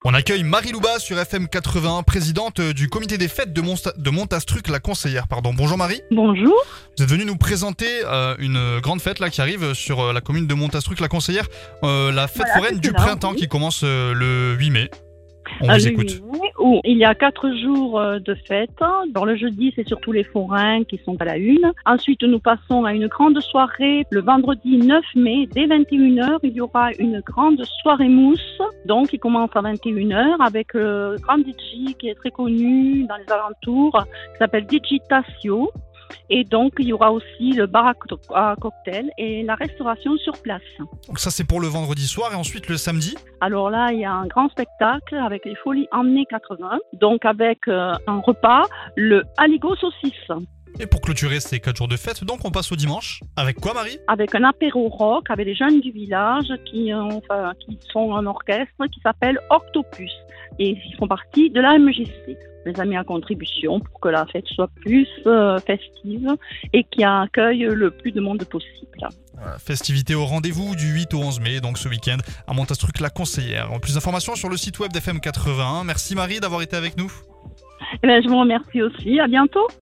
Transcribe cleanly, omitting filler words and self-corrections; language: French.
On accueille Marie Louba sur FM 81, présidente du comité des fêtes de Montastruc, la conseillère. Bonjour Marie. Bonjour. Vous êtes venue nous présenter une grande fête là qui arrive sur la commune de Montastruc, la conseillère, la fête foraine du printemps qui commence le 8 mai. On vous écoute. Où il y a 4 jours de fête. Dans le jeudi, c'est surtout les forains qui sont à la une. Ensuite, nous passons à une grande soirée le vendredi 9 mai. Dès 21h, il y aura une grande soirée mousse. Donc, qui commence à 21h avec le grand DJ qui est très connu dans les alentours, qui s'appelle Digitatio. Et donc, il y aura aussi le bar à cocktail et la restauration sur place. Donc ça, c'est pour le vendredi soir. Et ensuite, le samedi ? Alors là, il y a un grand spectacle avec les Folies Années 80. Donc, avec un repas, le aligot saucisse. Et pour clôturer ces 4 jours de fête, donc on passe au dimanche. Avec quoi, Marie ? Avec un apéro rock, avec les jeunes du village qui sont un orchestre qui s'appelle Octopus. Et ils font partie de la MJC. Les a mis à contribution pour que la fête soit plus festive et qui accueille le plus de monde possible. Voilà, festivité au rendez-vous du 8 au 11 mai, donc ce week-end, à Montastruc, la conseillère. Plus d'informations sur le site web d'FM 81. Merci Marie d'avoir été avec nous. Je vous remercie aussi. À bientôt.